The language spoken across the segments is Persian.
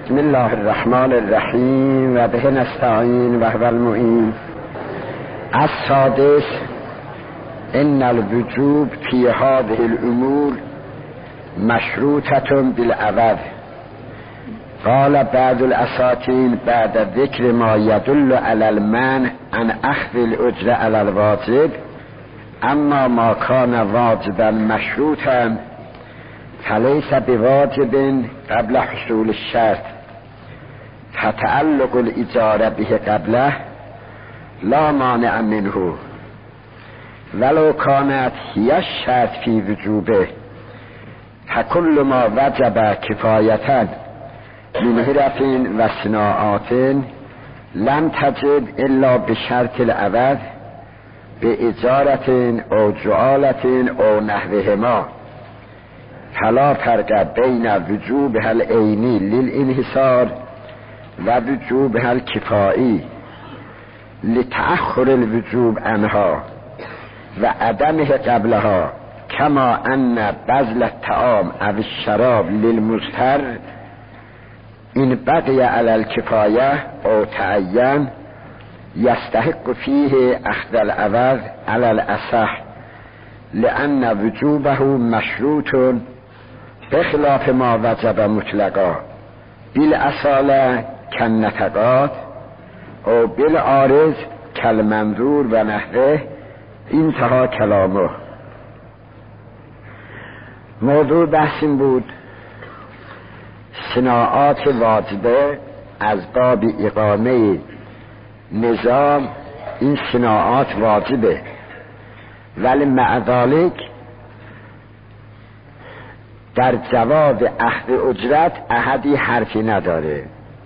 بسم الله الرحمن الرحیم و به نستعین و هو المعین. السادس ان الوجوب فی هذه الامور مشروطة بالعوض. قال بعض الاساطین بعد ذکر ما يدل على المنع عن اخذ الاجر على الواجب اما ما كان واجبا مشروطا فليس بواجب قبل حصول الشرط فتعلق الاجاره به قبله لا مانع منه ولو كانت هي الشرط في وجوبه فكل ما وجب كفاية من هرف و صناعات لم تجب الا بشرط العوض باجارة او جعالة او نحوهما فلا فرق بين وجوبها العینی للانحصار و وجوبها الکفایی لتأخر الوجوب عنها و عدمه قبلها كما ان بذل الطعام او الشراب للمضطر ان بقي على الكفاية او تعين يستحق فيه اخذ العوض على الاصح لأن وجوبه مشروط بخلاف ما وجب مطلقا بالاصالة كالنتقات او بالعارض كالمنظور و نحوه. انتهى کلامه. موضوع بحثیم بود صناعات واجبه از باب اقامه نظام. این صناعات واجبه ولی مع ذلك در جواب اخذ اجرت احدی حرفی نداره.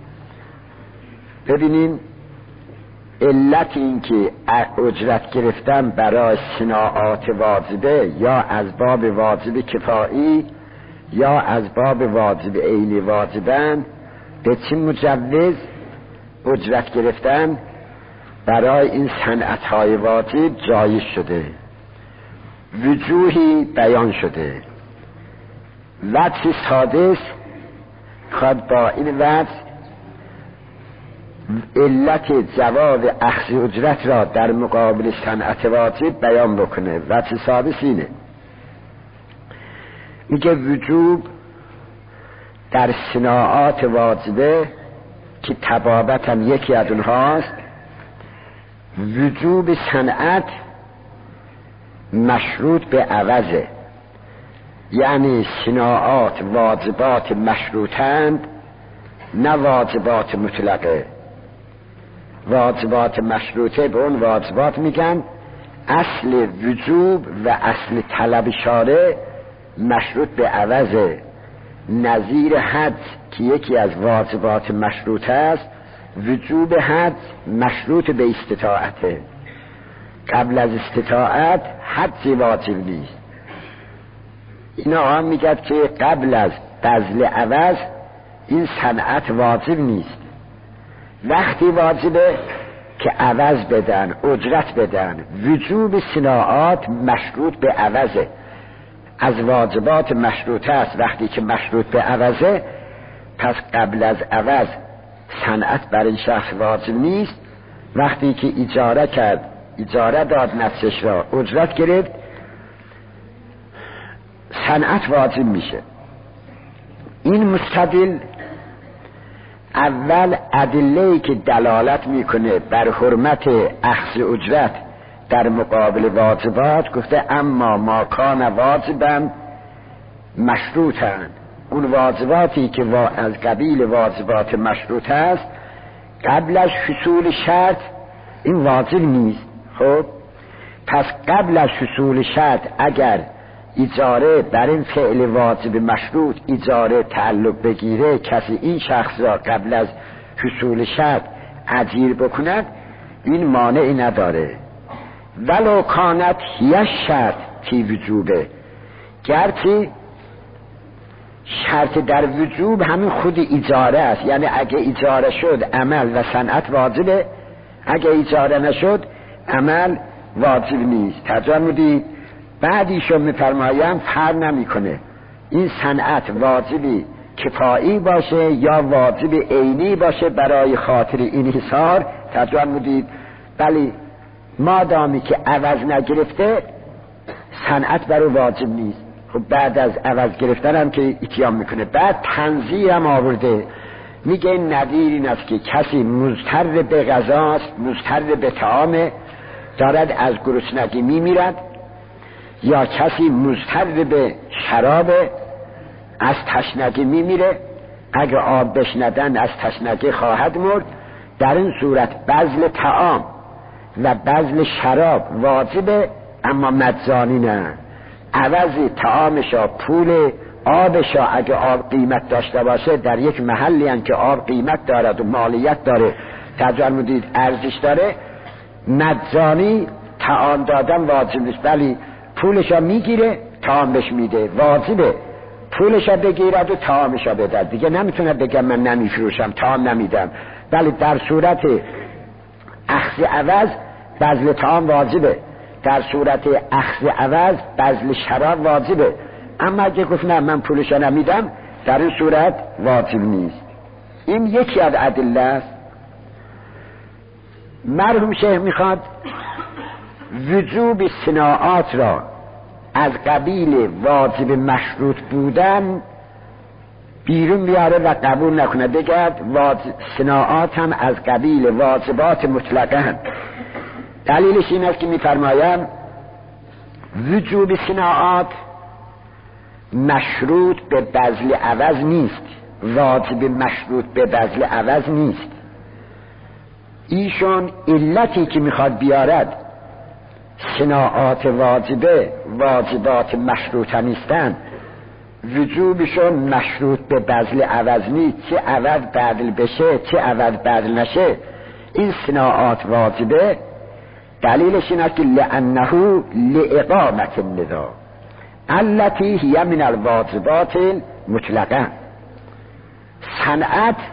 ببینیم علت این که اجرت گرفتن برای صناعات واجبه یا از باب واجب کفایی یا از باب واجب عینی واجبن به چه مجوز اجرت گرفتن برای این صنعت‌های واجب جایز شده. وجوهی بیان شده. وجه سادس خود با این وجه علت جواب اخذ اجرت را در مقابل صنعت واجب بیان بکنه. وجه سادس اینه، میگه وجوب در صناعات واجبه که طبابت هم یکی از اونهاست، وجوب صنعت مشروط به عوضه. یعنی صناعات واجبات مشروطند نه واجبات مطلقه. واجبات مشروطه به اون واجبات میگن اصل وجوب و اصل طلب شارع مشروط به عوضه. نظیر حج که یکی از واجبات مشروطه است، وجوب حج مشروط به استطاعته. قبل از استطاعت حج واجب نیست. اینا هم میگن که قبل از بذل عوض این صنعت واجب نیست. وقتی واجبه که عوض بدن، اجرت بدن. وجوب صناعات مشروط به عوضه. از واجبات مشروطه است. وقتی که مشروط به عوضه پس قبل از عوض صنعت بر این شخص واجب نیست. وقتی که اجاره کرد، اجاره داد نفسش را، اجرت گرفت، صنعت واجب میشه. این مستدل اول ادله‌ای که دلالت میکنه بر حرمت اخذ اجرت در مقابل واجبات گفته اما ما کان واجبا مشروطن. اون واجباتی که از قبیل واجبات مشروط است قبلش حصول شرط این واجب نیست. خب پس قبل از حصول شرط اگر اجاره بر این فعل واجب مشروط اجاره تعلق بگیره، کسی این شخص را قبل از حصول شرط اجیر بکند، این مانعی نداره. ولو کانت هی شرط فی وجوبه، گرچه شرط در وجوب همین خود اجاره است. یعنی اگه اجاره شد عمل و صنعت واجبه، اگه اجاره نشد عمل واجب نیست. تجمدی بعدیشون میفرمایم فرق نمیکنه این صنعت واجبی کفایی باشه یا واجب عینی باشه برای خاطر این حصار. توجه بودید؟ بلی مادامی که عوض نگرفته صنعت برای واجب نیست. خب بعد از عوض گرفتن هم که اتیام میکنه. بعد تنزیه هم آورده، میگه نظیر این است که کسی مضطر به غذاست، مضطر به طعام، دارد از گرسنگی میمیرد، یا کسی مضطر به شراب از تشنگی میمیره، اگه آب بشندن از تشنگی خواهد مرد. در این صورت بذل طعام و بذل شراب واجبه، اما مجانی نه. عوضی طعامشا پول آبشا اگه آب قیمت داشته باشه، در یک محلی هم که آب قیمت دارد و مالیت داره، تجرمودید ارزش داره، مجانی طعام دادن واجب نیست. ولی پولشا میگیره طعام بهش میده، واجبه پولشا بگیرد و طعامشا بده. دیگه نمیتونه بگم من نمیفروشم طعام نمیدم. ولی در صورت اخذ عوض بذل طعام واجبه، در صورت اخذ عوض بذل شراب واجبه. اما اگه گفت نه من پولشا نمیدم، در این صورت واجب نیست. این یکی از ادله است. مرحوم شیخ میخواد وجوب صناعات را از قبیل واجب مشروط بودن بیرون بیاره و قبول نکنه، بگرد صناعات هم از قبیل واجبات مطلقه. دلیلش این است که میفرمایم وجوب صناعات مشروط به بذل عوض نیست، واجب مشروط به بذل عوض نیست. ایشون علتی که میخواد بیارد صناعات واجبه واجبات مشروطه نیستن، وجوبشون مشروط به بذل عوض نیست. چه عوض بدل بشه چه عوض بدل نشه، این صناعات واجبه. دلیلش این است که لأنه لإقامت النظام التي هي من الواجبات المطلقه. صنعت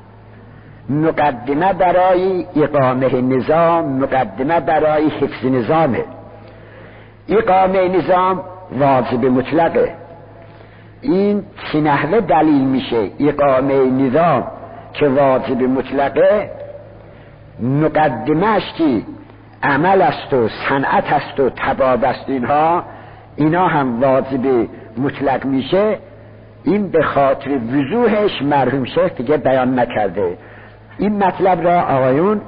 مقدمه برای اقامه نظام، مقدمه برای حفظ نظامه. اقامه نظام واجب مطلقه. این چه نحوه دلیل میشه؟ اقامه نظام که واجب مطلقه، مقدمهش که عمل است و صنعت است و تباب است، اینا هم واجب مطلق میشه. این به خاطر وضوحش مرحوم شیخ دیگه بیان نکرده. این مطلب را آقایون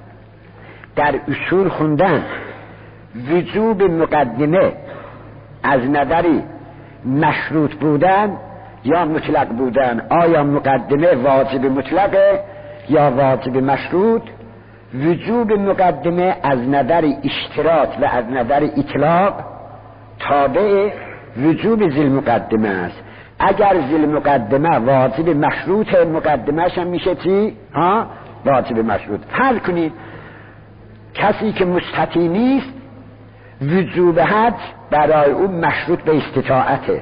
در اصول خوندن. وجوب مقدمه از نظری مشروط بودن یا مطلق بودن، آیا مقدمه واجب مطلقه یا واجب مشروط؟ وجوب مقدمه از نظر اشتراط و از نظر اطلاق تابع وجوب ذی المقدمه است. اگر ذی المقدمه واجب مشروط، مقدمهش هم میشه چی؟ واجب مشروط. فرض کنید کسی که مستطیع نیست، وجوب حج برای اون مشروط به استطاعته.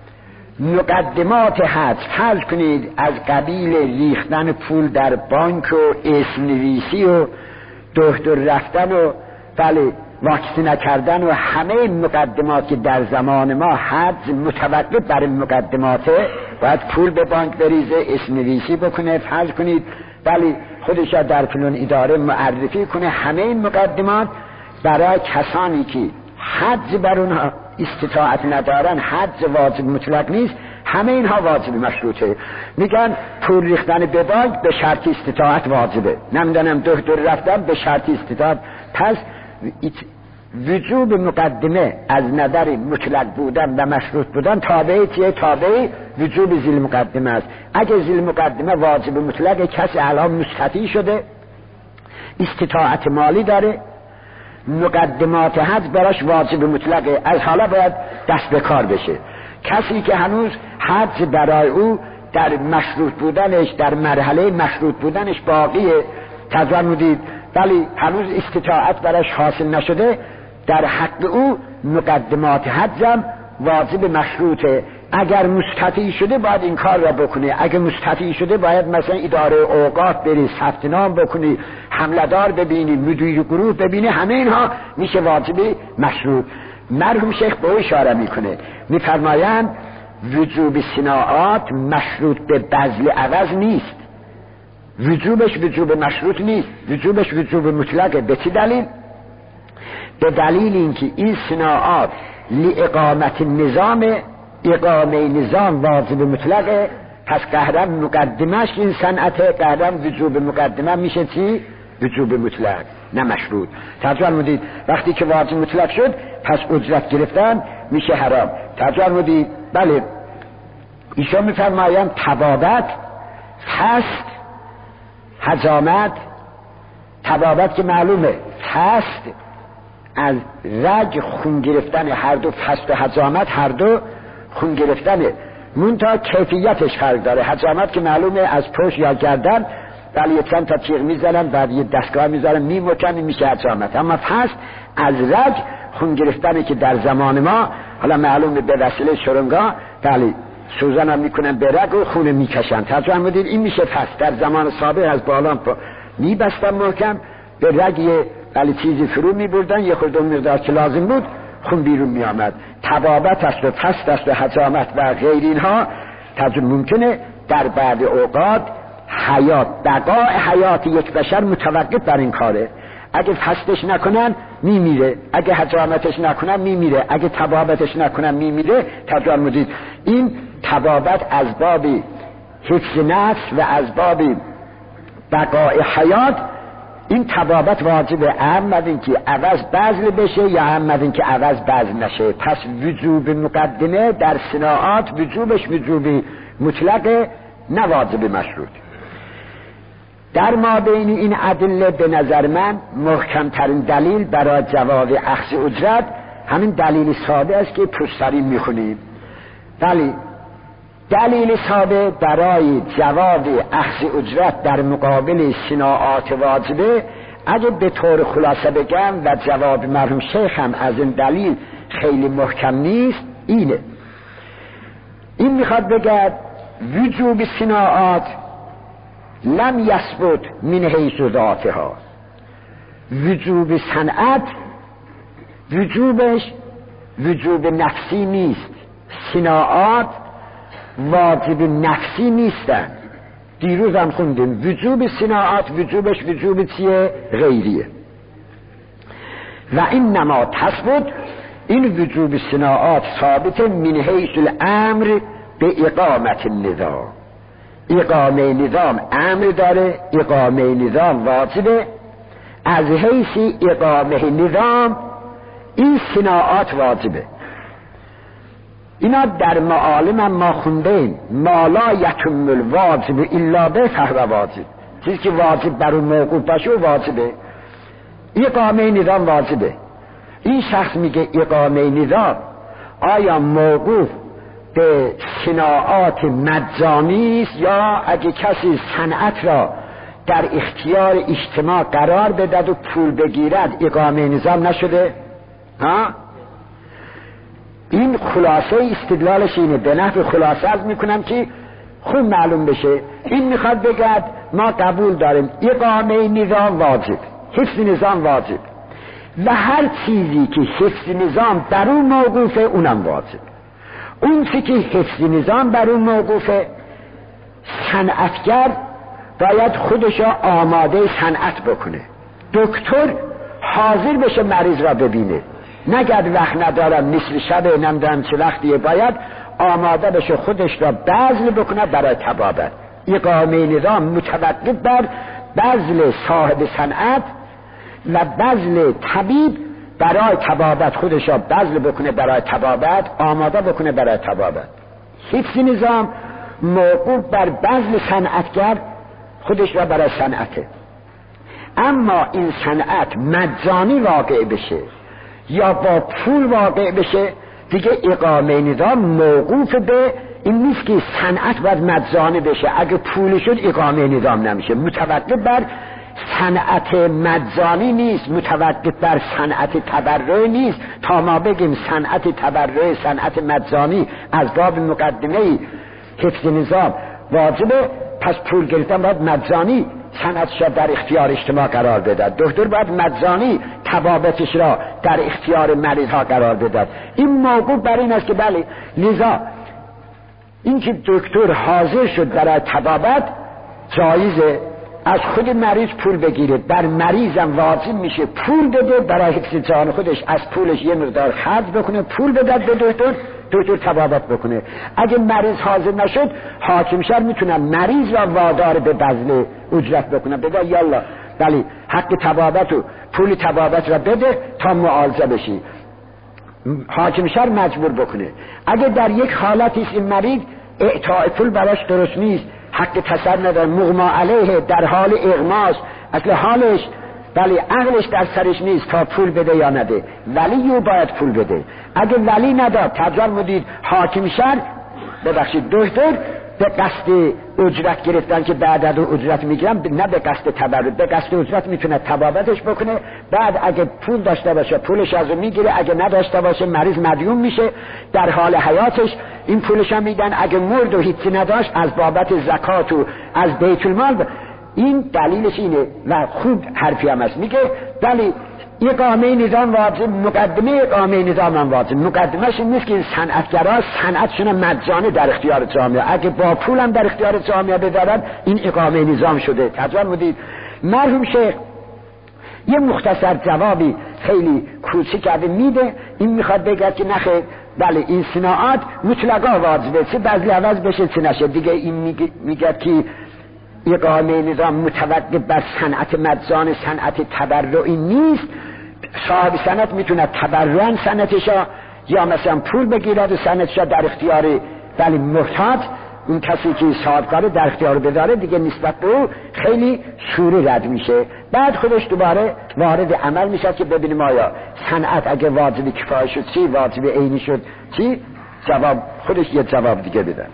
مقدمات حج فرض کنید از قبیل ریختن پول در بانک و اسم نویسی و دکتر رفتن و بله واکسی نکردن و همه مقدمات که در زمان ما حج متوقف بر مقدماته، باید پول به بانک بریزه، اسم نویسی بکنه، فرض کنید بله خودش در فلان اداره معرفی کنه. همه این مقدمات برای کسانی که حج بر اونها استطاعت ندارن، حج واجب مطلق نیست، همه اینها واجب مشروطه. میگن پول ریختن به بانک به شرط استطاعت واجبه، نمیدونم دکتر رفتن به شرط استطاعت. پس وجوب مقدمه از نظر مطلق بودن و مشروط بودن تابع چیه؟ تابع وجوب ذی المقدمه است. اگه ذی المقدمه واجب مطلق، کسی الان مستطیع شده، استطاعت مالی داره، مقدمات حج براش واجب مطلقه، از حالا باید دست به کار بشه. کسی که هنوز حج برای او در مشروط بودنش، در مرحله مشروط بودنش باقیه، تجرمودید ولی هنوز استطاعت براش حاصل نشده، در حق او مقدمات حجم واجب مشروطه. اگر مستطیع شده باید این کار را بکنه. اگر مستطیع شده باید مثلا اداره اوقات بری، ثبت نام بکنی، حملدار ببینی، مدیر گروه ببینی، همه اینها میشه واجب مشروط. مرحوم شیخ به او اشاره میکنه، میفرمایند وجوب صناعات مشروط به بذل عوض نیست. وجوبش وجوب مشروط نیست، وجوبش وجوب مطلقه. به چه دلیل؟ به دلیل اینکه این صناعات لاقامت نظام، اقامه نظام واجب مطلقه، پس قهرم مقدمش این صنعته، قهرم وجوب مقدمه میشه چی؟ وجوب مطلق نه مشروط. توجه فرمودید؟ وقتی که واجب مطلق شد پس اجرت گرفتن میشه حرام. توجه فرمودید؟ بله. ایشان میفرمایند طبابت هست، حجامت، طبابت که معلومه هست از رگ خون گرفتن، هر دو فست و حجامت هر دو خون گرفتنه، منتها کیفیتش فرق داره. حجامت که معلومه از پشت یا گردن، ولی یه چند تا تیغ میزنن بعد یه دستگاه میزنن میموتن میشه حجامت. اما فست از رگ خون گرفتنه که در زمان ما حالا معلومه به وسیله شرنگا بله سوزن هم میکنن به رگ و خون میکشن. توجه فرمودید؟ این میشه فست. در زمان سابق از بالا میبستن محکم به رگ ولی چیزی فرو میبردن، یه خورده مقدار که لازم بود خون بیرون میآمد. طبابت است و فست است و حجامت و غیر اینها تجربه ممکنه در بعض اوقات حیات، بقای حیات یک بشر متوقف بر این کاره. اگه فستش نکنن میمیره، اگه حجامتش نکنن میمیره، اگه طبابتش نکنن میمیره. تجربه مدید این طبابت از باب حفظ نفس و از باب بقای حیات، این طبابت واجبه. احمد این که عوض بذل بشه یا احمد این که عوض بذل نشه. پس وجوب مقدمه در صناعات وجوبش وجوب مطلقه نه واجب مشروط. در ما بین این ادله به نظر من محکمترین دلیل برای جواز اخذ اجرت همین دلیل ساده است که پشترین میخونیم. ولی دلیل ساده برای جواز اخذ اجرت در مقابل صناعات واجبه، اگه به طور خلاصه بگم و جواب مرحوم شیخ هم از این دلیل خیلی محکم نیست، اینه. این میخواد بگه وجوب صناعات لم یثبت من حیث ذاتها. وجوب صنعت وجوبش وجوب نفسی نیست، صناعات واجب نفسی نیستن. دیروز هم خوندیم وجوب صناعات وجوبش وجوب چیه؟ غیریه. و این نما تثبت، این وجوب صناعات ثابت من حیث الامر به اقامت النظام. اقامه نظام امر داره، اقامه نظام واجبه. از حیث اقامه نظام این صناعات واجبه. اینا در معالم ما خوندیم ما لا یتم الواجب الا به فهو واجب. چیزی که واجب بر اون موقوف باشه واجبه. اقامه نظام واجبه. این شخص میگه اقامه نظام آیا موقوف به صناعات مجانی است یا اگه کسی صنعت را در اختیار اجتماع قرار بدهد و پول بگیرد اقامه نظام نشده؟ ها؟ این خلاصه استدلالش اینه. به نحو خلاصه از میکنم که خوب معلوم بشه. این میخواد بگد ما قبول داریم اقامه نظام واجب، حفظ نظام واجب و هر چیزی که حفظ نظام بر اون موقوفه اونم واجب. اون چیزی که حفظ نظام بر اون موقوفه، صنعتگر باید خودش آماده صنعت بکنه. دکتر حاضر بشه مریض را ببینه، نگرد وقت ندارم مثل شب نمیدونم چه وقتیه، باید آماده بشه خودش را بذل بکنه برای طبابت. اقامه نظام متوقف بر بذل صاحب صنعت و بذل طبیب برای طبابت، خودش را بذل بکنه برای طبابت، آماده بکنه برای طبابت. حفظ نظام موقوف بر بذل صنعتگر، خودش را برای صنعته. اما این صنعت مجانی واقع بشه یا با پول واقع بشه دیگه اقامه نظام موقوف به این نیست که صنعت باید مجانی بشه. اگه پول شد اقامه نظام نمیشه. متوقف بر صنعت مجانی نیست، متوقف بر صنعت تبرع نیست. تا ما بگیم صنعت تبرع صنعت مجانی از باب مقدمه حفظ نظام واجبه، پس پول گرفتن باید مجانی صنعتش را در اختیار اجتماع قرار بدهد. دکتر باید مجانی طبابتش را در اختیار مریض ها قرار بدهد. این موقوف بر این است که بله، لذا این که دکتر حاضر شد برای طبابت جایزه، از خود مریض پول بگیره، بر مریضم واجب میشه پول بده برای حفظ جان خودش، از پولش یه مقدار خرج بکنه، پول بده به دکتر طبابت بکنه. اگه مریض حاضر نشد حاکم شهر میتونه مریض را وادار به بذل اجرت بکنه، بگه یالا بله حق طبابت و پول طبابت را بده تا معالجه بشی. حاکم شهر مجبور بکنه. اگه در یک حالتی این مریض اعطاء پول براش درست نیست، حق تصرف نداره، مغما علیه، در حال اغماست، اصل حالش ولی عقلش در سرش نیست تا پول بده یا نده، ولی او باید پول بده. اگه ولی نداد تجار مدید حاکم شهر ببخشید دکتر به قصد اجرت گرفتن که بعد از اجرت میگیرم، نه به قصد تبرد، به قصد اجرت میتونه طبابتش بکنه. بعد اگه پول داشته باشه پولش ازو میگیره، اگه نداشته باشه مریض مدیون میشه، در حال حیاتش این پولش هم میدن. اگه مرد و هیچی نداشت از بابت زکات و از بیت المال. این دلیلش اینه و خوب حرفی هم هست، میگه ولی اقامه نظام واجب، مقدمه اقامه نظام هم واجب. مقدمهش این نیست که این صنعتگرها صنعتشون مجانی در اختیار جامعه، اگه با پولم در اختیار جامعه بذارن این اقامه نظام شده. تجربه مدید مرحوم شیخ یه مختصر جوابی خیلی کوچیک میده. این میخواد بگه که نخیر بله این صناعات مطلقا واجبه، چه بذل عوض بشه چه نشه دیگه. این میگه که اقامه نظام متوقف بر صنعت مجان، صنعت تبرعی نیست. صاحب صنعت میتونه تبرعاً صنعتشا یا مثلا پول بگیرد و صنعتشا در اختیار ولی محتاط اون کسی که صاحب کاره در اختیار بداره دیگه نسبت به او خیلی شوری رد میشه. بعد خودش دوباره وارد عمل میشه که ببینیم آیا صنعت اگه واجب کفایه شد چی، واجب عینی شد چی. جواب خودش یه جواب دیگه بدن.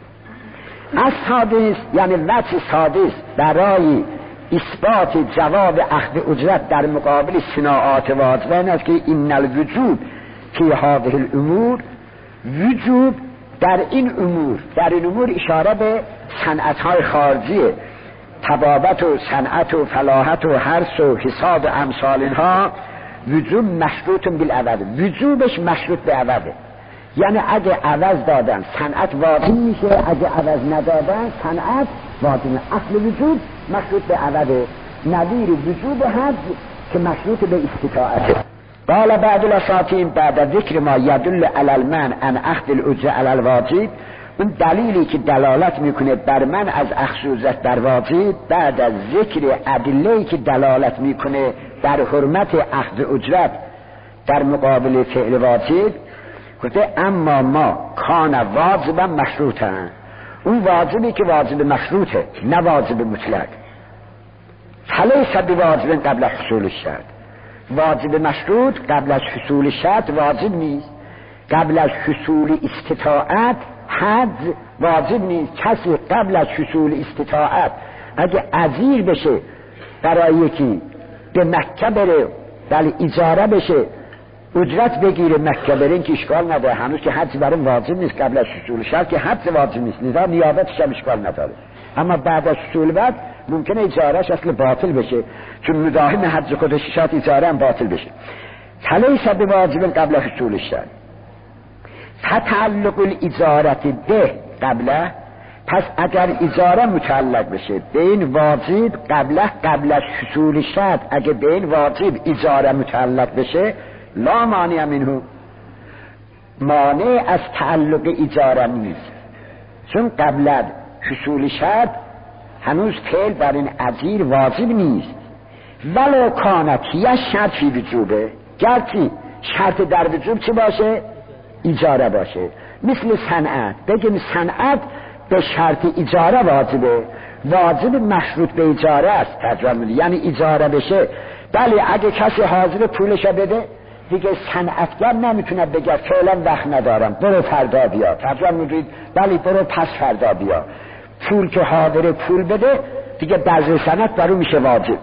از سادس یعنی وجه سادس برای اثبات جواب اخذ اجرت در مقابل صناعات واجبه این است که این الوجوب فی هذه الامور، وجوب در این امور اشاره به صنعت‌های خارجیه، طبابت و صنعت و فلاحت و حرث و حساب و امثال اینها. وجوب مشروط بالعوض، وجوبش مشروط به عوضه. یعنی اگه عوض دادن صنعت واجب میشه، اگه عوض ندادن صنعت واجب. اصل وجوب مشروط به عوضه، نظیر وجوب حج که مشروط به استطاعته. قال بعد الاساطین بعد ذکر ما یدل علی المنع عن اخذ الاجره علی الواجب، اون دلیلی که دلالت میکنه بر من از اخذ اجرت در واجب، بعد از ذکر ادله‌ای که دلالت میکنه در حرمت اخذ اجرت در مقابل فعل واجب، گفته اما ما کان واجبا مشروطه، اون واجبی که واجب مشروطه نه واجب مطلق. فلیس بواجب قبل حصول الشرط، واجب مشروط قبل از حصول شرط واجب نیست. قبل از حصول استطاعت حد واجب نیست. کسی قبل از حصول استطاعت اگه عزیر بشه برای یکی به مکه بره ولی اجاره بشه اجرت بگیره مکه بره، این که اشکال نداره، هنوز که حج برای واجب نیست. قبل از حصول شرط که حج واجب نیست، لذا نیابتش هم اشکال نداره. اما بعد از حصول بعد ممکنه اجارهش اصل باطل بشه، چون مداهم حج خودش شاید اجاره هم باطل بشه. فلیس بواجب قبل حصول شرط، فتعلق الاجارت به قبله، پس اگر اجاره متعلق بشه به این واجب قبل از حصول شرط، اگه به این واجب اجاره متعلق بشه لا مانع منه، مانع از تعلق اجاره نیست، چون قبل از حصول شرط هنوز فعل بر این عزیر واجب نیست. ولو کانت یه شرط فی وجوبه، گرچه شرط در وجوب چی باشه؟ اجاره باشه. مثل صنعت، بگیم صنعت به شرط اجاره واجبه، واجب مشروط به اجاره است. ترجمه یعنی اجاره بشه. بله اگه کسی حاضر پولش بده دیگه صنعتگر نمیتونه بگه فعلا وقت ندارم برو فردا بیا. ترجمه میگید بله برو پس فردا بیا. پول که حاضر پول بده دیگه بذل صنعت برو میشه واجب.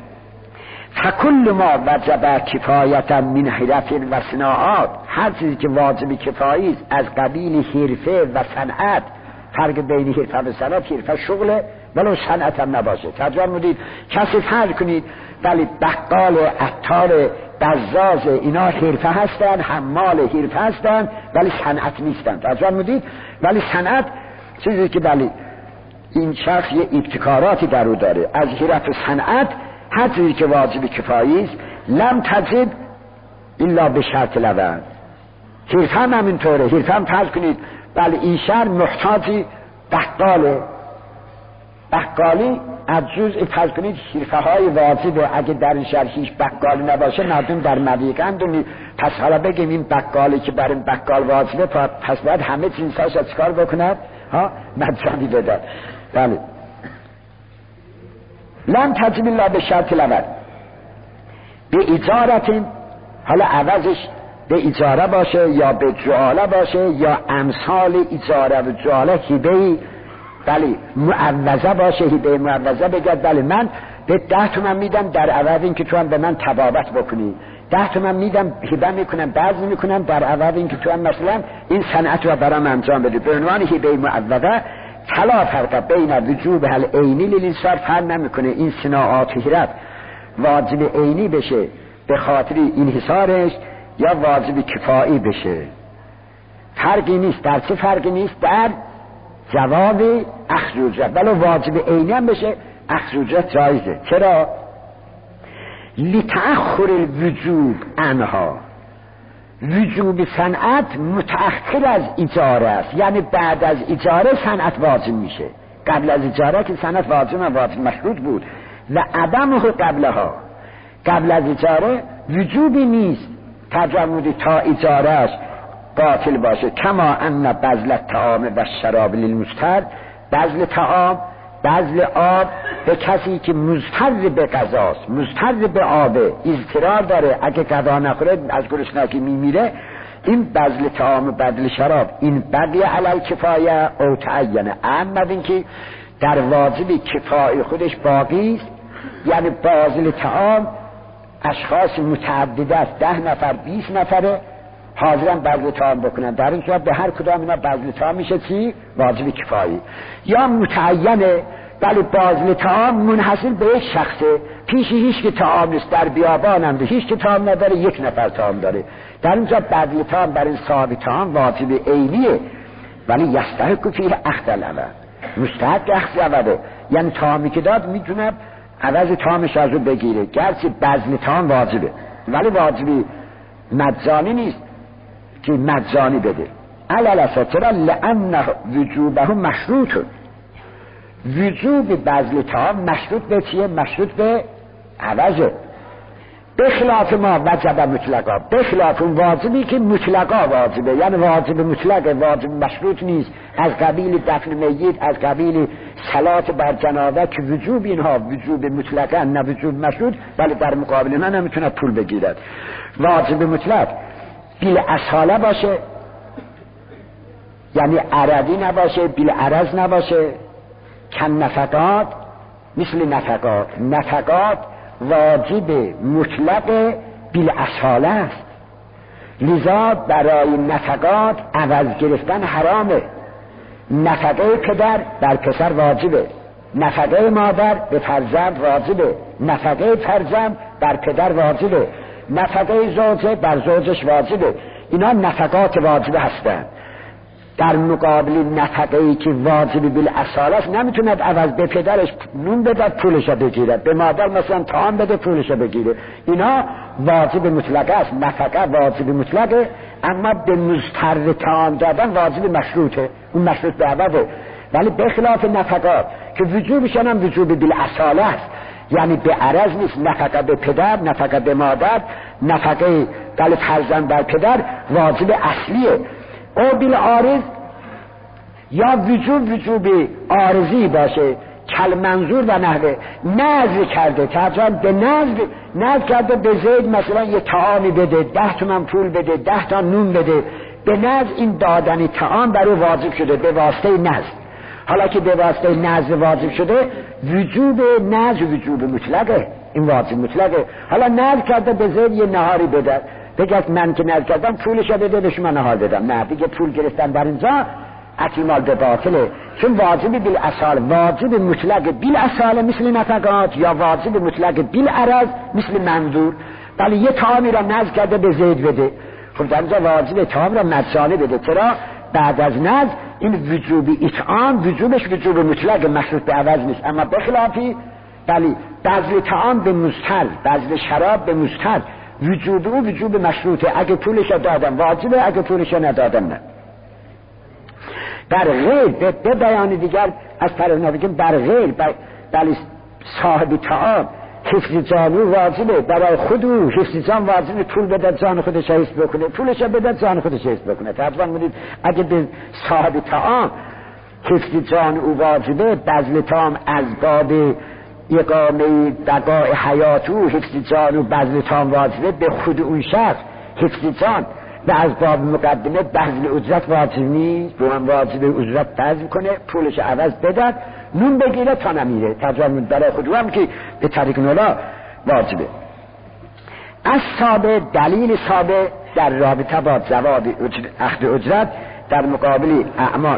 فکل ما وجب کفایتا من حرف و صناعات، هر چیزی که واجب کفایی است از قبیل حرفه و صنعت، فرق بین حرفه و صنعت، حرفه شغله ولو صنعت هم نباشه. ترجمه میدید کسی فرض کنید ولی بقال، عطار، بزاز اینا حرفه هستن، حمال حرفه هستن ولی صنعت نیستن. ترجمه میدید ولی صنعت چیزی که بله این شخص یه ابتکاراتی در او داره. از حرف و صنعت هر چیزی که واجب کفایی است لم تجب الا به شرط لبن. حرف هم همینطوره. حرف هم فرض کنید بله این شهر محتاجی بقاله، بقالی از جزء فرض کنید حرفه های واجبه. اگه در این شهر هیچ بقالی نباشه مردم در مدیقه اندونی، پس حالا بگیم این بقالی که برای بقال واجبه پس باید همه جنساش از چکار بکند ها مجانی بدن. بله لم تجب الا به شرط لبن به اجارت، حالا عوضش به اجاره باشه یا به جعاله باشه یا امثال اجاره و جعاله، هبه بله معوضه باشه. هبه معوضه بگید بله من به 10 تومن میدم در عوض این که تو هم به من تبابت بکنی، 10 تومن میدم هبه میکنم بذل میکنم در عوض این که تو هم مثلا این صنعت رو برام انجام بده. به عنوان هبه معوضه فلا فرق بین وجوب العینی للانصار، فرق نمیکنه این صناعات حرف واجب عینی بشه به خاطر انحصارش یا واجب کفایی بشه. فرقی نیست. در چه فرقی نیست؟ در جواب اخذ اجرت. بله واجب عینی هم بشه اخذ اجرت جایزه. چرا؟ لتأخر الوجوب عنها، وجوب صنعت متأخر از اجاره است، یعنی بعد از اجاره صنعت واجب میشه. قبل از اجاره که صنعت واجب مشروط بود و عدمه قبلها. قبل از اجاره وجوبی نیست تجمدی تا اجارهش باطل باشه. کما ان بذل الطعام و الشراب للمضطر، بذل طعام بذل آب به کسی که مضطر به غذاست، مضطر به آبه، اضطرار داره، اگه غذا نخوره از گرسنگی میمیره، این بذل طعام و بذل شراب این بقی علی الکفایه او تعینه. اما این که در واجب کفایی خودش باقی است، یعنی بذل طعام اشخاص متعدد است، 10 نفر 20 نفره حاضرن بذل طعام بکنن، در این صورت به هر کدام اینا بذل طعام میشه چی؟ واجب کفایی. یا متعینه بله بذل طعام منحصر به یک شخصه، پیش هیچ که طعام نیست، در بیابان هم هیچ که طعام نداره، 1 نفر طعام داره، در این صورت بذل طعام برای صاحب طعام واجب عینیه، ولی یستحق فیه اخذ العوض، مستحق اخذ عوضه، یعنی طعامی که داد میتونه عوض طعامش از رو بگیره، گرچه بذل طعام واجبه ولی واجبی مجانی نیست که مجانی بده. علل اساطره لأن وجوبه مشروط، وجوب بذل طعام مشروط به چیه؟ مشروط به عوضه. به خلاف ما وجب مطلقا، به خلاف اون واجبی که مطلقا واجبه، یعنی واجب مطلق، واجب مشروط نیست، از قبیل دفن میت، از قبیل صلات بر جنازه که وجوب اینها وجوب مطلقا نه وجوب مشروط، ولی در مقابل من نمیتونه پول بگیرد. واجب مطلق بیل اصاله باشه، یعنی عرضی نباشه، بیل عرض نباشه، کن نفقات مثل نفقات، نفقات واجب مطلق بیل اصاله است، لذا برای نفقات عوض گرفتن حرامه. نفقه پدر بر پسر واجبه، نفقه مادر به فرزند واجبه، نفقه فرزند بر پدر واجبه، نفقه زوجه بر زوجش واجبه. اینا نفقات واجبه هستند. در مقابل نفقه‌ای که واجب بالاصاله است نمیتوند عوض به پدرش نون بده پولش بگیره، به مادر مثلا طعام بده پولش بگیره. اینا واجب مطلقه است. نفقه واجب مطلقه، اما به مضطر طعام دادن واجب مشروطه، اون مشروط به عوضه. ولی به خلاف نفقات که وجوبشان هم وجوب بالاصاله است، یعنی به عرض نیست، نفقه به پدر، نفقه به مادر، نفقه بل فرزند بر پدر واجب اصلیه. او بیل عارض یا وجوب عارضی باشه، کل منظور و نحوه نذر کرده، ترجمه به نذر کرده به زید مثلا یه طعامی بده، 10 تومن پول بده، 10 تا نون بده، به نذر این دادن طعام برای واجب شده به واسطه نذر. حالا که به واسطه نذر واجب شده، وجوب نذر وجوب مطلقه، این واجب مطلقه. حالا نذر کرده به زید یه نهاری بده، بگه من که نذر کردم پولشو بده به شما نهار بدم، نه دیگه پول گرفتن در اینجا احتمال به باطله، چون واجب بالاصاله، واجب مطلق بالاصاله مثل نفقات، یا واجب مطلق بالعرض مثل منظور. ولی یه طعامی را نذر کرده به زید بده، خب در اینجا واجب طعام را مجانی بده. چرا؟ بعد از نذر این وجوب اطعام وجوبش وجوب مطلق مشروط به عوض نیست، اما بخلافی بلی بذل طعام به مستر، بذل شراب به مستر، وجوب او وجوب مشروطه، اگه پولش دادم واجبه، اگه پولش ندادم نه. بر غیر به بیان دیگر از طرف بگیم بر غیر بلی صاحب طعام حفظ جانو واجبه، برای خود او حفظ جان واجبه، پول بده جان خودش حفظ بکنه، پولش بده جان خودش حفظ بکنه. طبعا میدید اگه به صاحب طعام حفظ جان او واجبه، بذل طعام از باب اقامه بقای حیات او حفظ جان و بذل طعام واجبه، به خود اون شخص حفظ جان و از باب مقدمه بذل اجرت واجب نیست، به من واجب اجرت بذل کنه، پولش عوض بدد، نون بگیره تا نمیره. تجربه برای خود هم که به طریق نولا واجبه. از ثابت دلیل ثابت در رابطه با زواد اخذ اجرت در مقابل اعمال.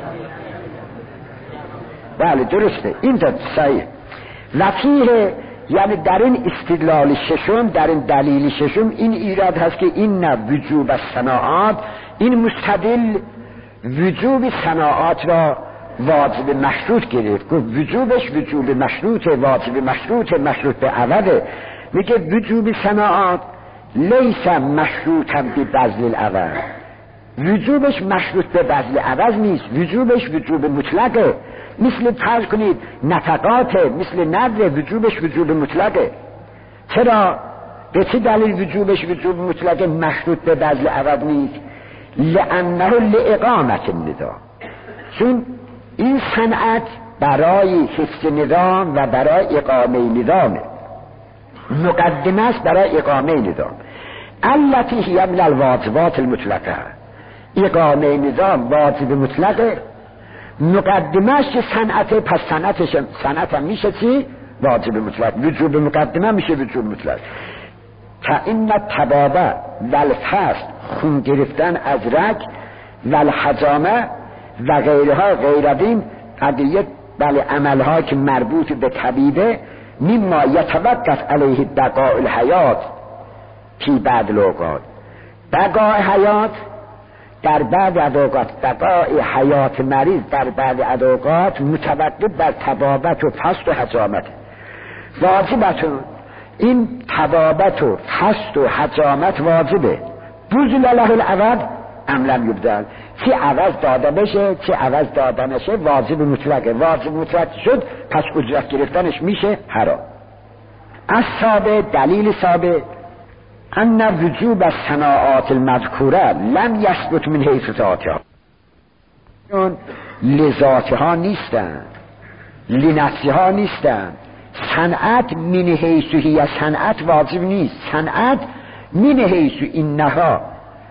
بله درسته، این تا صحیح. وفیه یعنی در این استدلال ششم، در این دلیل ششم این ایراد هست که این نه وجوب صناعات، این مستدل وجوب صناعات را واجب مشروط گرفت، گفت وجوبش وجوب مشروطه، واجب مشروطه، مشروط به عوضه. میگه وجوب صناعات لیس مشروطا به بذل العوض، وجوبش مشروط به بذل عوض نیست، وجوبش وجوب مطلقه. مثل فرض کنید نفقاته، مثل نذر، وجوبش وجوب مطلقه. چرا؟ به چه دلیل وجوبش وجوب مطلقه مشروط به بذل عوض نیست؟ لانه لاقامت النظام، چون این صنعت برای حفظ نظام و برای اقامه نظامه، مقدمه است برای اقامه نظام. التي هي من الواجبات المطلقه، اقامه نظام واجب مطلقه، مقدمهش صنعته، پس صنعت هم میشه چی؟ واجب مطلق. وجوب مقدمه میشه وجوب مطلق. تا این تبابه والفست، خون گرفتن از رگ والحجامه و غیرها غیردین قضیه بله عملها که مربوط به طبیبه، مما یتوقف علیه بقاء الحیات فی بعض الاوقات، بقاء حیات در بعض اوقات، بقاء حیات مریض در بعض اوقات متوقف بر تبابت و فست و حجامت. واجبتون این تبابت و فست و حجامت واجبه، بذل له العوض ام لم یبذل، چه عوض داده بشه چه عوض داده نشه واجب مطلقه. واجب مطلق شد پس اجرت گرفتنش میشه حرام. از ثابت دلیل ثابت ان وجوب الصناعات المذکوره لم یثبت من حیث ذاتها، چون لذاتها نیستن، لنفسها نیستن. صنعت من حیث هی صنعت واجب نیست، صنعت من حیث اینها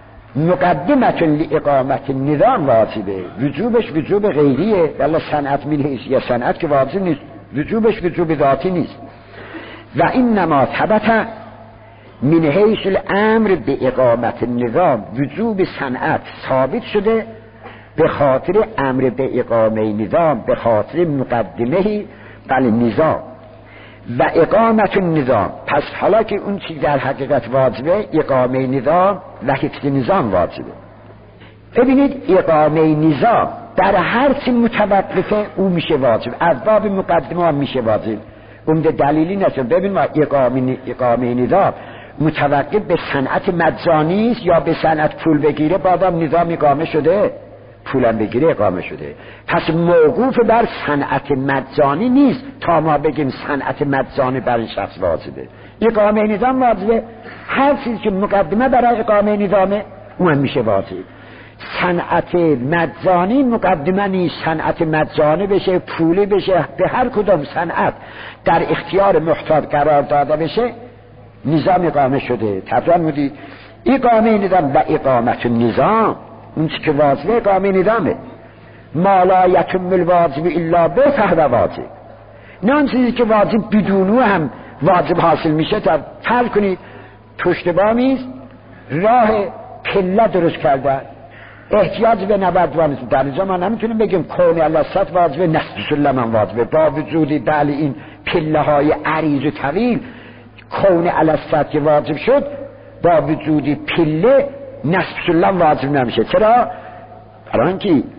مقدمت لاقامت النظام واجبه، وجوبش وجوب غیریه. ولی صنعت من حیث یا صنعت که واجب نیست، وجوبش وجوب ذاتی نیست. و اینما ثبت من حیث الامر به اقامت النظام، وجوب صنعت ثابت شده به خاطر امر به اقامه نظام، به خاطر مقدمه بل نظام و اقامت النظام. پس حالا که اون چیز در حقیقت واجبه، اقامه نظام و حفظ نظام واجبه. ببینید اقامه نظام در هر چی متوقفه او میشه واجب، از باب مقدمه هم میشه واجب. اون دلیلی نشه. ببین ما اقامه نظام متوقف به صنعت مجانی است یا به صنعت پول بگیره، بعدم نظام اقامه شده، پولم بگیره اقامه شده. پس موقوف بر صنعت مجانی نیست تا ما بگیم صنعت مجانی بر این شخص واجبه. اقامه نظام واجبه، هر چیزی که مقدمه برای اقامه نظامه اون میشه واجب. صنعت مجانی مقدمه نیست، صنعت مجانی بشه، پولی بشه، به هر کدام صنعت در اختیار محتاط قرار داده بشه نظام اقامه شده. طبعا میدی اقامه نظام و اقامت النظام، اون چی که واجبه اقامه نظامه. ما لا یتم الواجب الا به فهو واجب، نه اون چیزی که واجب بدون هم واجب حاصل میشه. تا فرض کنید پشت بامیست، راه پله درست کردن، احتیاج به نبردوان در اینجا ما نمیتونیم بگیم کون الاسط واجبه نصف سلم هم واجبه، با وجودی بله این پله های عریض و طویل کون الاسط که واجب شد، با وجودی پله نصف سلم واجب نمیشه. چرا؟ الان که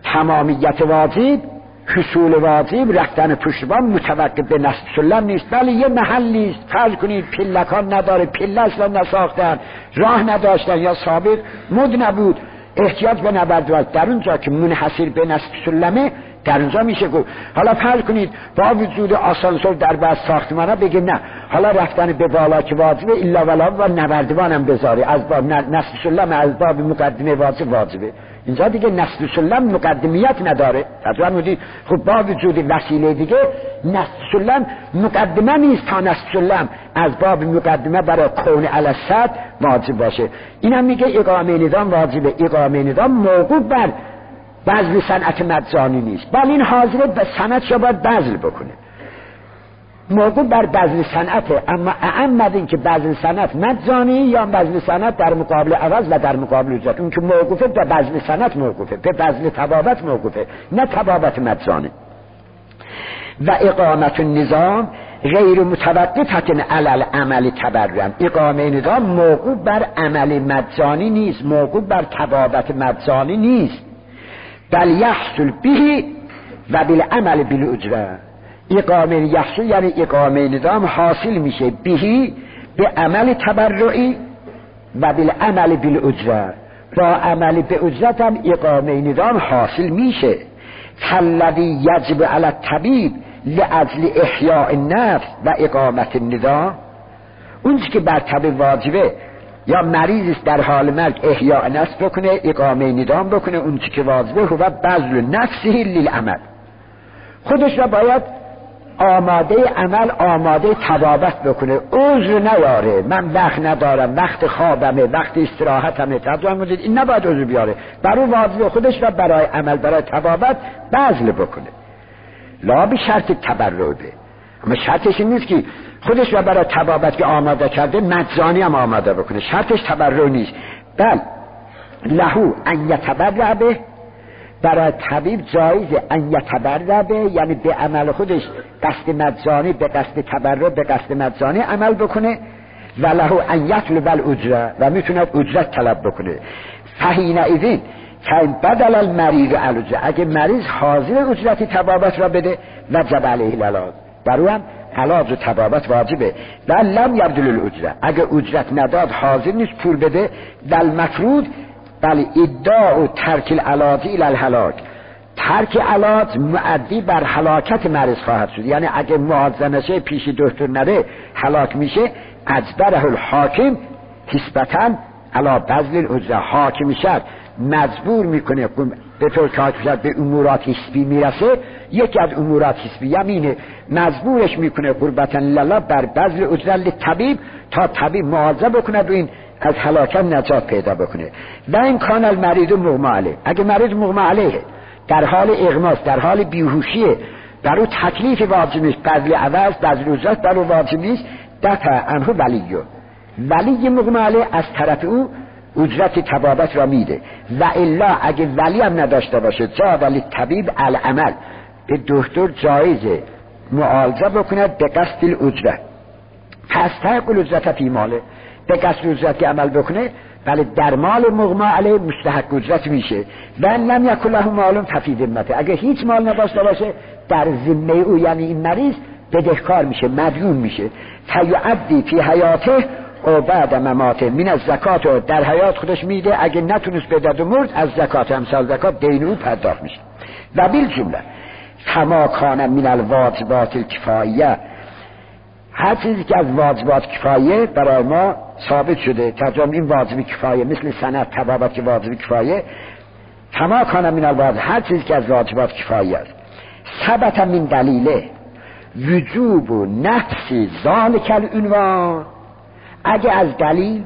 تمامیت واجب، حصول واجب، رفتن پشتبان متوقف به نصب سلم نیست. بله یه محلی است، فرض کنید پلکان نداره، پله اصلا نساختن، راه نداشتن یا سابق مد نبود، احتیاج به نبرد، در اونجا که منحصر به نصب سلمه در اونجا میشه گفت. حالا فرض کنید با وجود آسانسور در بعض ساختمان‌ها بگه نه، حالا رفتن به بالا که واجبه الا ولا و نوردوان هم بذاره، از باب نصب سلم از باب مقدمه واجبه. اینجا دیگه نصب سلم مقدمیت نداره. حتما میگید خب با وجود وسیله دیگه نصب سلم مقدمه نیست تا نصب سلم از باب مقدمه برای کون علی الصد واجب باشه. اینم میگه اقامه نظام واجبه. اقامه نظام موقوف بر بذل صنعت مجانی نیست، بل این حاضره به صنعت باید بذل بکنه، موقوف بر بذل صنعته. اما اعمد این که بذل صنعت مجانی یا بذل صنعت در مقابل عوض و در مقابل اجرت، اون که موقوفه به بذل صنعت موقوفه، به بذل طبابت موقوفه، نه طبابت مجانی. و اقامت النظام غیر متوقفت علی العمل تبرعا. اقامه نظام موقوف بر عمل مجانی نیست، موقوف بر طبابت مجانی نیست، بل یحصل به و بالعمل بالاجره. اقامه یحصل یعنی اقامه نظام حاصل میشه به عمل تبرعی و بالعمل بالاجره، با عمل به اجرت هم اقامه نظام حاصل میشه. فالذی یجب علی الطبیب لاجل احیاء النفس و اقامت النظام، اون که بر طبیب واجبه یا مریض است در حال مرگ احیاء نفس بکنه، اقامه نظام بکنه، اون که واجبه هو بذل نفسه للعمل، خودش را باید آماده عمل، آماده طبابت بکنه، عذر نیاره، من وقت ندارم، وقت خوابمه، وقت استراحتمه، ترجمه این نباید عذر بیاره، برای واجبه خودش را برای عمل، برای طبابت بذل بکنه، لا به شرط تبرع به. اما شرطش این نیست که خودش را برای طبابت که آماده کرده مجانی هم آماده بکنه، شرطش تبرع نیست، بل لهو ان یتبرع به، برای طبیب جایزه ان یتبرع به، یعنی به عمل خودش قصد مجانی، به قصد تبرع، به قصد مجانی عمل بکنه، و لهو ان یطلب الاجره، و میتونه اجرت طلب بکنه. فحین اذن که بدل المریض الاجره، اگه مریض حاضر اجرت طبابت را بده وجب علیه العلاج، برو هم علاج و طبابت واجبه. و لم یبذل الاجره، اگه اجرت نداد حاضر نیست پول بده، دل مفروض بل ادعا و ترک العلاج الی الهلاک، ترک علاج مؤدی بر هلاکت مریض خواهد شد. یعنی اگه معاض نشه، پیش دکتر نره، هلاک میشه، اجبره الحاکم نسبتاً علی بذل الاجره، حاکم شد مجبور میکنه به طور که به امورات حسبی میرسه، یکی از امورات حسبی یمینه، مجبورش میکنه قربتا لله بر بذل اجره للطبیب، تا طبیب معاضه بکنه و این از هلاکت نجات پیدا بکنه. و این کان المریض مغمى علیه، اگه مریض مغمى علیه در حال اغماس، در حال بیهوشیه، در او تکلیف واجب نیست، بذل عوض، بذل اجرت در او واجب نیست، دفع عنه ولی مغمى علیه از طرف او اجرت طبابت را میده. و الا اگه ولی هم نداشته باشه، جا ولی طبیب العمل، به دکتر جایزه معالجه بکنه به قصد الاجرت، پس تقل اجرت فی ماله، به قصد اجرت عمل بکنه، ولی در مال مغمى علیه مستحق اجرت میشه. و لم یکن له مال ففی ذمته، اگه هیچ مال نداشته باشه در ذمه او، یعنی این مریض بدهکار میشه، مدیون میشه. فیعدی فی حیاته و بعد مماته من از زکات، و در حیات خودش میده، اگه نتونست بدهد و مرد از زکات، امثال زکات دین او پرداخت میشه. و بالجمله کما کان من الواجبات الکفایه، هر چیزی که از واجبات کفایه برای ما ثابت شده، ترجمه این واجب کفایه، مثل سند طبابت که واجب کفایه، کما کان من الواجب، هر چیزی که از واجبات کفایه است، ثبت من دلیله وجوب و نفس ذالک العنوان، اگه از دلیل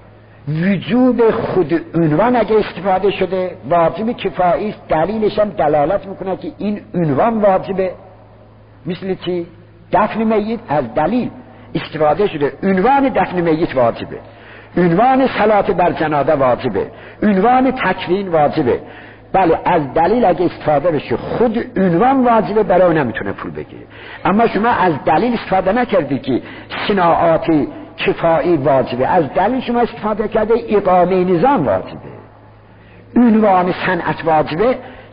وجوب خود عنوان اگه استفاده شده واجب کفایی است، دلیلش هم دلالت میکنه که این عنوان واجبه. مثل چی؟ دفن میت از دلیل استفاده شده، عنوان دفن میت واجبه، عنوان صلات بر جنازه واجبه، عنوان تکفین واجبه. بله از دلیل اگه استفاده بشه خود عنوان واجبه، برای نمیتونه پول بگیره. اما شما از دلیل استفاده نکردی که صناعات کفایی واجبه، از دلیل شما استفاده کرده اقامه نظام واجبه، عنوان صنعت واجبه،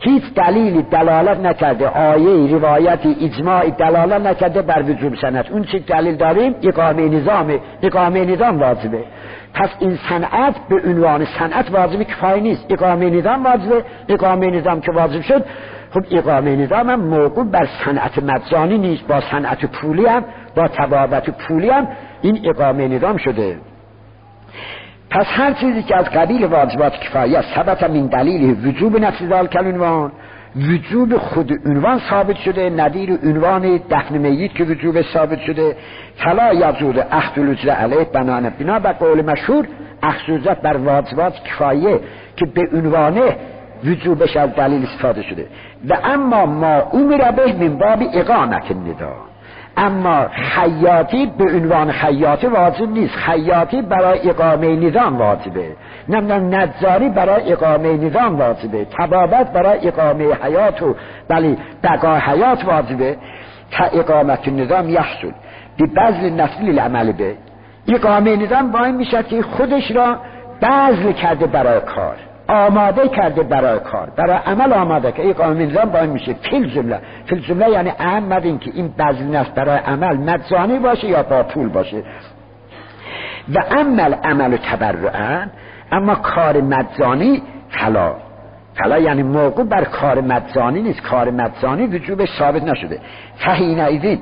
هیچ دلیلی دلالت نکرده، آیه روایتی اجماعی دلالت نکرده بر وجوب صنعت. اون چی دلیل داریم؟ اقامه نظام واجبه. پس این صنعت به عنوان صنعت واجب کفایه نیست، اقامه نظام واجبه. اقامه نظام که واجب شد، خب اقامه نظام هم موقوف بر صنعت مجانی نیست، با صنعت پولی هم، با تبابت پولی هم این اقامه نظام شده. پس هر چیزی که از قبیل واجبات کفایه ثبت من دلیل وجوب نفس ذلک العنوان، وجوب خود عنوان ثابت شده، نظیر عنوان دفن میت که وجوب ثابت شده. فلا یجوز اخذ الاجره علیه بنا بر قول مشهور اخذ اجرت بر واجبات کفایه که به عنوان وجوبش از دلیل استفاده شده. و اما ما امر به من باب اقامت النظام، اما خیاطی به عنوان خیاطی واجب نیست، خیاطی برای اقامه نظام واجبه، نمیدونم نجاری برای اقامه نظام واجبه، طبابت برای اقامه حیات و بلی بقای حیات واجبه. تا اقامت النظام یحصل ببذل نسل العمل به، اقامه نظام باید میشه که خودش را بذل کرده برای کار، آماده کرده برای کار، برای عمل آماده که اقامه نظام باید میشه فی الجمله یعنی احمد این که این بذل نفس برای عمل مجانی باشه یا با پول باشه. و عمل تبرعا، اما کار مجانی فلا یعنی موقوف بر کار مجانی نیست، کار مجانی وجوبش ثابت نشده. فحینئذ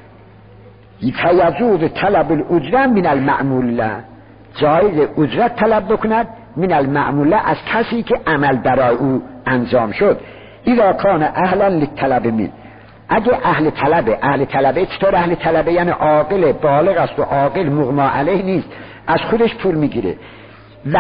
یجوز طلب الاجره من المعمول له، جایز اجرت طلب بکند من المعمول له از کسی که عمل برای او انجام شد. اذا کان اهلا للطلب من، اگه اهل طلبه چطور اهل طلبه؟ یعنی عاقل بالغ است و عاقل مغما علیه نیست، از خودش پول میگیره و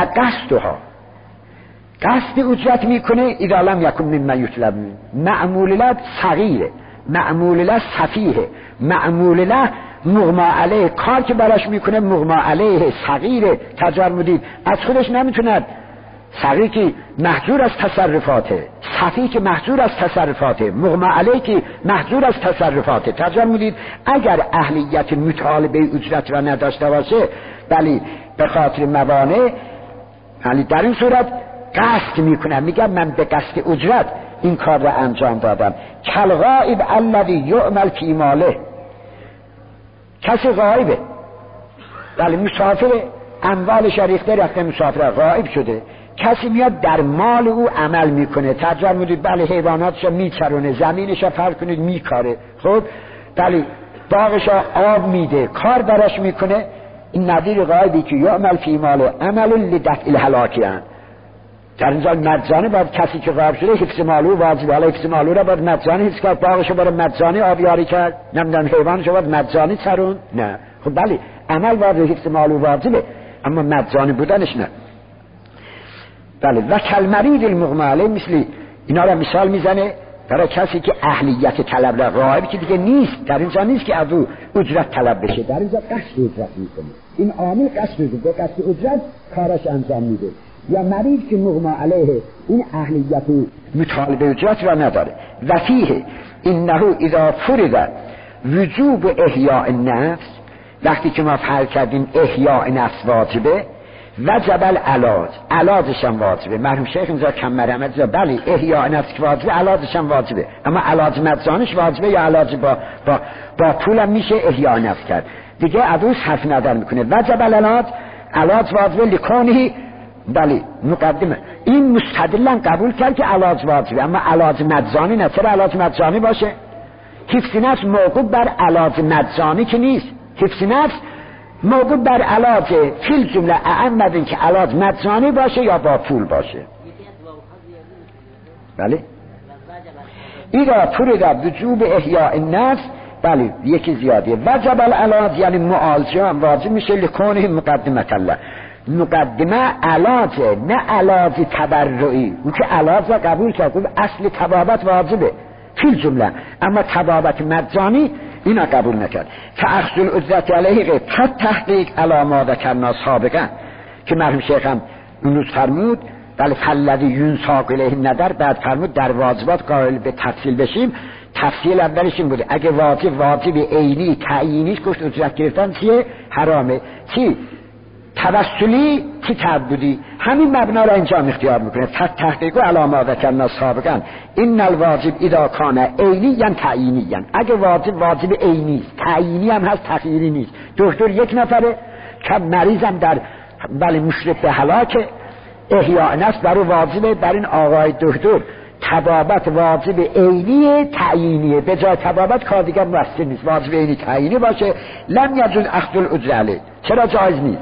قصد اجرت میکنه. اذا لم یکن مما یطلب، معمول له صغیره، معمول له سفیه، معمول له مغما علیه، کار که براش میکنه مغما علیه صغیره، تجرمدید از خودش نمیتوند، صغیر که محجور از تصرفاته، صفی که محجور از تصرفاته، مغما علیه که محجور از تصرفاته. تجرمدید اگر اهلیت مطالبه اجرت را نداشته باشه، بلی به خاطر موانع، یعنی در این صورت قصد میکنم، میگم من به قصد اجرت این کار را انجام دادم. کالغائب الذی یعمل فی ماله، کسی غایبه ولی مسافر، اموالش ریخته رفته مسافر، غایب شده، کسی میاد در مال او عمل میکنه، ترجمه میدید بله حیواناتش میچرونه، زمینش فرق کنید میکاره، خب بله باغش آب میده، کار براش میکنه. این نظیر غایبی که یعمل فی ماله عمل لدفع الهلاکی هست. در اینجا مجانی باید کسی که غایب شده حفظ مالو واجب، حالا حفظ مالو را باید مجانی حفظ کرد، باغشو باید مجانی آبیاری کرد، نمیدونم حیوانشو باید مجانی چرون، نه خب بله عمل باید حفظ مالو واجبه اما مجانی بودنش نه. بله و کالمریض المغمى علیه، مثل اینا را مثال میزنه برای کسی که اهلیت طلب را، غایب که دیگه نیست، در اینجا نیست که از او اجرت طلب بشه، در اینجا قصد اجرت میکنه، این عامل قصد اجرت کارش انجام میده. یا مریض که مغما علیه این اهلیت مطالبه اجرت را نداره. و فیه انه اذا فرض وجوب احیاء النفس، وقتی که ما فرض کردیم احیاء نفس واجبه، وجب علاجش هم واجبه. مرحوم شیخ اینجا کم مرحمت بله احیاء نفس که واجبه، علاجش هم واجبه، اما علاج مجانش واجبه یا علاج با پولم میشه احیاء نفس کرد دیگه، عدوش حرف نظر میکنه. وجب علاج واجبه لکونه، بله مقدمه این مستدلن قبول کرد که علاج واجبه اما علاج مجانی نه. چرا علاج مجانی باشه؟ حفظ نفس موقوف بر علاج مجانی که نیست، حفظ نفس موقوف بر علاج فی الجمله اعمدن که علاج مجانی باشه یا با پول باشه. بله اذا فرض وجوب احیاء النفس، بله یکی زیادیه. وجب العلاج یعنی معالجه هم واجب میشه لکونه مقدمه الله، مقدمه علاجه نه علاج تبرعی. اون که علاج را قبول کرد، اصل طبابت واجبه فی الجمله، اما طبابت مجانی اینا قبول نکرد. فاخذ الاجرت علیه غیر تحقیق علامات ذکرنا سابقا که مرحوم شیخ هم اون روز فرمود بله فالذی ینساق الیه ندر، بعد فرمود در واجبات قائل به تفصیل بشیم. تفصیل اولش این بوده اگه واجب عینی تعیینیش گفت اجرت گرفتن چیه؟ حرامه. چی؟ توسلی که تعبدی، همین مبنا را انجام اختیار میکنه. تحقیق علامه ذکرنا سابقا این الواجب اذا کان عینیا تعیینیا، اگه واجب عینی است، تعیینی هم هست، تغییری نیست. دکتر یک نفره که مریضم در بله مشرف به هلاک احیاء نفس برای واجبه، بر این آقای دکتر طبابت واجب عینی تعیینیه، به جای طبابت کار دیگر مؤثر نیست، واجب عینی تعیینی باشه لم یجوز اخذ الاجره علیه. چرا جایز نیست؟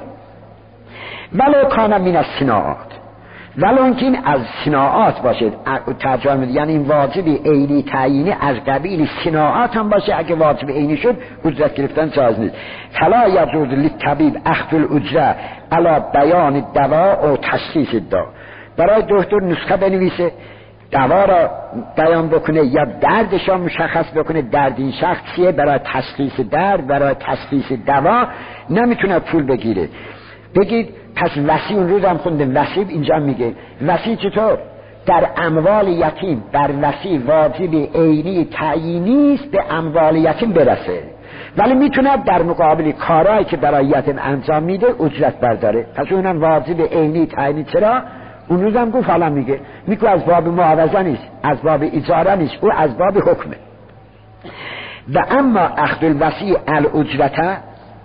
ولو کان من الصناعات، ولو اینکه این از صناعات باشه، ترجمه یعنی این واجب عینی تعیینی از قبیل صناعات هم باشه، اگه واجب عینی شد اجرت گرفتن جایز نیست. فلا یجوز للطبیب اخذ الاجره علی بیان الدواء و تشخیص الدواء، برای دکتر نسخه بنویسه دوا را بیان بکنه یا دردش را مشخص بکنه، درد این شخص چیه، برای تشخیص درد، برای تشخیص دوا نمیتونه پول بگیره. بگید پس وصی اون روز هم خوندیم، وصی اینجا میگه وصی چطور در اموال یتیم، بر وصی واجب عینی تعیینی است به اموال یتیم برسه، ولی میتونه در مقابل کارهایی که برای یتیم انجام میده اجرت برداره. پس اونم واجب عینی تعیینی. چرا؟ اون روز هم گفت حالا میگه از باب معاوضه نیست، از باب اجاره نیست، او از باب حکمه. و اما اخذ الوصی الاجرته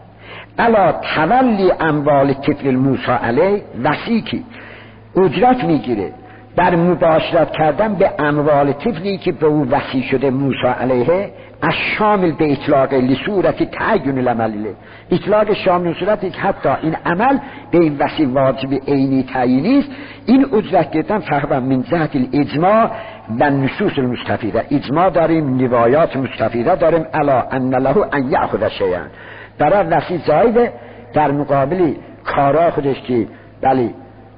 علا تولی اموال طفل موسی علیه، وصی که اجرت میگیره در مباشرت کردن به اموال طفلی که به او وصی شده موسی علیه، از شامل به اطلاق لصورت تعین العمل، اطلاق شامل صورتی که حتی این عمل به این وصی واجب عینی تعیینی است. این اجرت گرفتن فقط من جهت الاجماع و نصوص المستفیده، اجماع داریم، روایات مستفیده داریم، الا ان له ان یأخذ شیئا، برای وصی زایده در مقابل کارا خودش که بله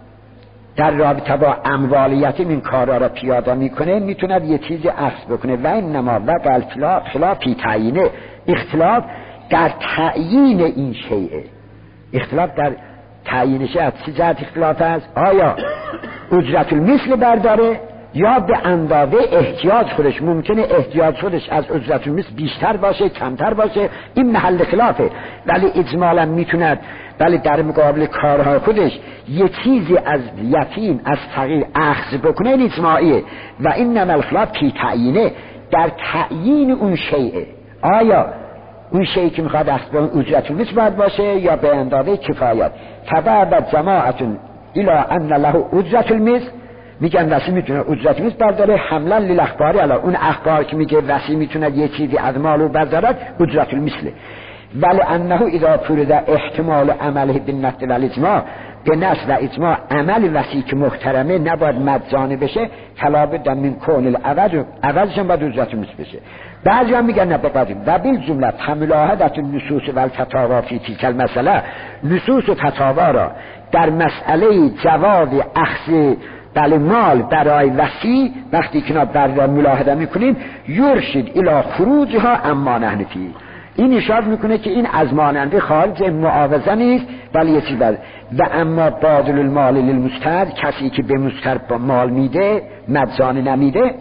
در رابطه با اموالیت این کارا را پیاده میکنه، میتونه یه چیزی اخذ بکنه. و این نما و خلافی تعیینه، اختلاف در تعیین این شیء، اختلاف در تعیینش از چه جهت اختلاف است؟ آیا اجرت المثل برداره یا به اندازه احتیاج خودش؟ ممکنه احتیاج خودش از اجرت المثل بیشتر باشه، کمتر باشه، این محل خلافه، ولی اجمالا میتونه بله در مقابل کارهای خودش یه چیزی از یتیم، از فقیر اخذ بکنه، این اجماعیه. و این نمال خلاف کی تعیینه، در تعیین اون شیء، آیا اون شیء که میخواد اخذ بکنه اجرت المثل باید باشه یا به اندازه کفایت. فبعد جماعتون الی ان له اجرت المثل، میگن وصی میتونه اجرت مثل برداره حملا للاخباری، علا اون اخبار که میگه وصی میتونه یه چیزی از مالو بردارد اجرت المثله. ولی انه اذا فرض احتمال عمله بالنقد والاجماع، به نص و اجماع عمل وصی که محترمه نباید مجانی بشه، فلا بد من کون العوض، عوضشون باید اجرت المثل بشه. بعضی هم میگن نه بقدیم و بالجمله ملاحظه النصوص و الفتاوا فی تلک المساله، نصوص و فتاوا را در مسئله جواز اخذ بله مال برای وصی وقتی که بر ملاحظه میکنیم یرشد الی خروجها اما نحن فی، این اشاره میکنه که این از ماننده خارج معاوضه نیست، ولی یه چیز و اما بادل المال للمستر، کسی که به مستر مال میده مجانی نمیده،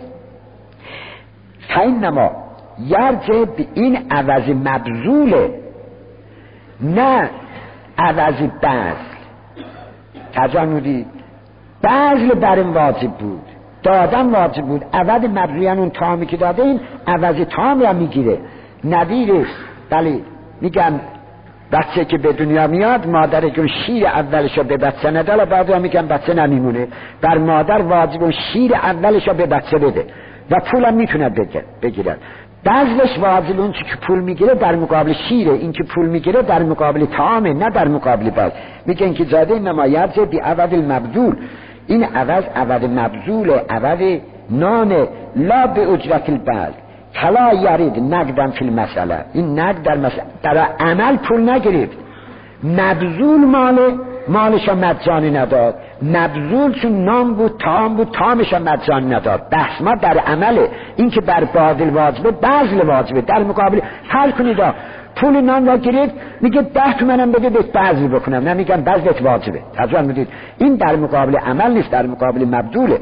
فینما یرجع به این عوض مبذوله نه عوض بذل. ترجمه میدید بذل بر این واجب بود، دادن واجب بود، عوض مبذول اون تامی که داده این عوض تام را میگیره. نظیرش بله میگن بچه که به دنیا میاد مادر که شیر اولش رو به بچه نداره، بعد هم میگن بچه نمیمونه، بر مادر واجب شیر اولش رو به بچه بده و پولم میتونه بگیره. بذلش واجب اون که پول میگیره در مقابل شیره، این که پول میگیره در مقابل طعامه نه در مقابل باز. میگن که زاده نمایت بی عوض المبذول، این عوض مبذول، عوض نان لا به اجرت البذل. فلا یرید نقدن فی المسئله، این نقد در مسئله در عمل پول نگرفت، مبذول مالش مجانی نداد، مبذول چون نام بود طعام بود طعامش مجانی نداد. بحث ما در عمله، این که بر بادل واجبه بذل واجبه، در مقابل حل کنید پول نان را گرفت میگه 10 تومنم بده بهت بذل بکنم، نمیگم بذلت واجبه. تجربه میدید این در مقابل عمل نیست، در مقابل مبذوله.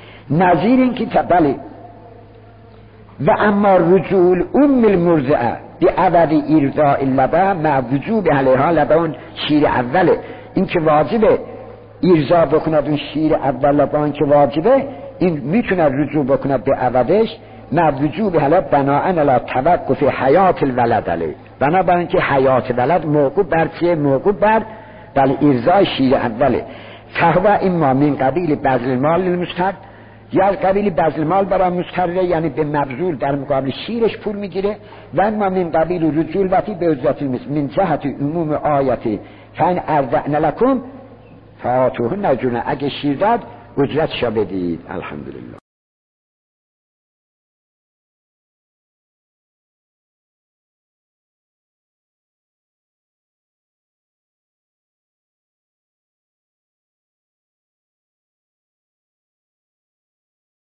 نظیر این که بله و اما رجول ام المرضعه به عوض ارضاء اللبن مع وجوب علیها لبن شیر اوله. این که واجبه ارضا بکند اون شیر اول لبن که واجبه، این میتونه رجوع بکند به عوضش مع وجوب حالا بناءً علی توقف حیات الولد علیه، بنابراین که حیات ولد موقوف بر چیه؟ موقوف بر ارضای شیر اوله. فهو اما من قبیل بذل المال للمستحق، یا از قبیل بذل المال برای مستحق یعنی به مبذول در مقابل شیرش پول میگیره، و اما من قبیل رجوع الوتی به اجرت المثل من جهت عموم آیتی فان ارضعن لکم فآتوهن اجورهن، اگه شیر داد اجرتشو بدید. الحمدلله.